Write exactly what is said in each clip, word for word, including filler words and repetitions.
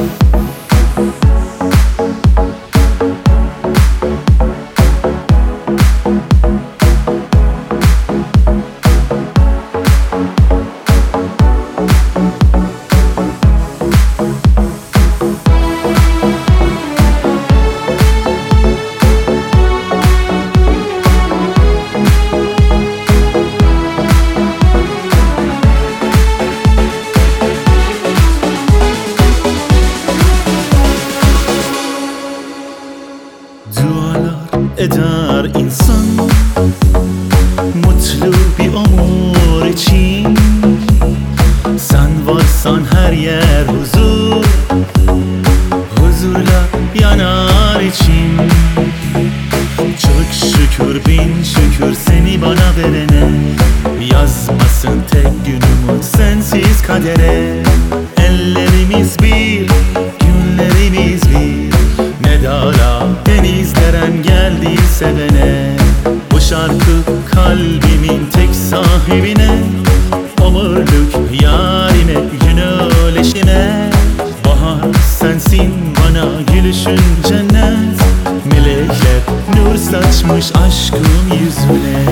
Dualar eder insan mutlu bir ömür için. Sen varsan her yer huzur, huzurla yanar içim. Çok şükür bin şükür seni bana verene, yazmasın tek günümü sensiz kadere. Ellerimiz bir, günlerimiz bir, ne dağlar denizleren geldi sevene. Bu şarkı kalbimin tek sahibine, ömürlük yarime, günül eşime. Bahar sensin bana gülüşün cennet, melekler nur saçmış aşkın yüzüne.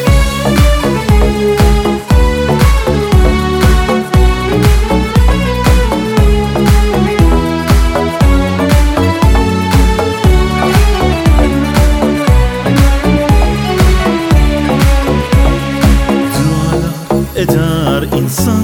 Eder insan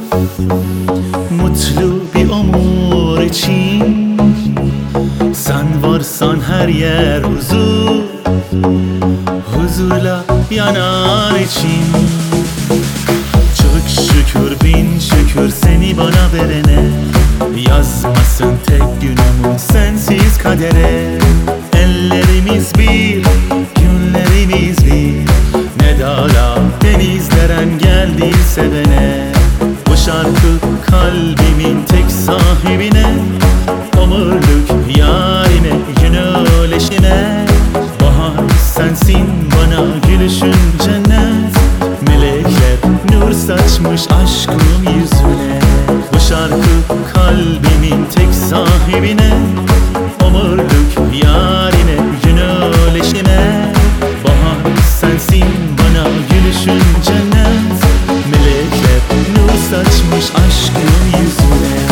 mutlu bir ömür için. Sen varsan her yer huzur, huzurla yanar içim. Çok şükür bin şükür seni bana verene, yazmasın tek günümü sensiz kadere. Ellerimiz bir, günlerimiz bir, ne dağlar denizleren geldi sevene. Bu şarkı kalbimin tek sahibine, ömürlük yarime, günül eşime. Bahar sensin bana gülüşün cennet, melekler nur saçmış aşkın yüzüne. Bu şarkı kalbimin tek sahibine, ömürlük yarime, günül eşime. Bahar sensin bana gülüşün cennet, melekler nur saçmış aşkın yüzüne.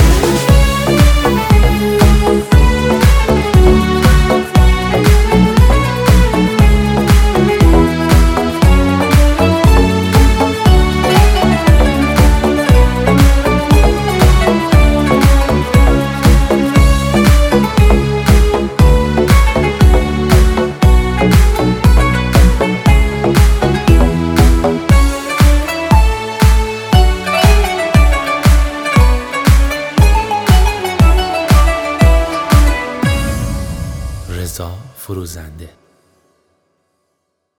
Reza Furuzende.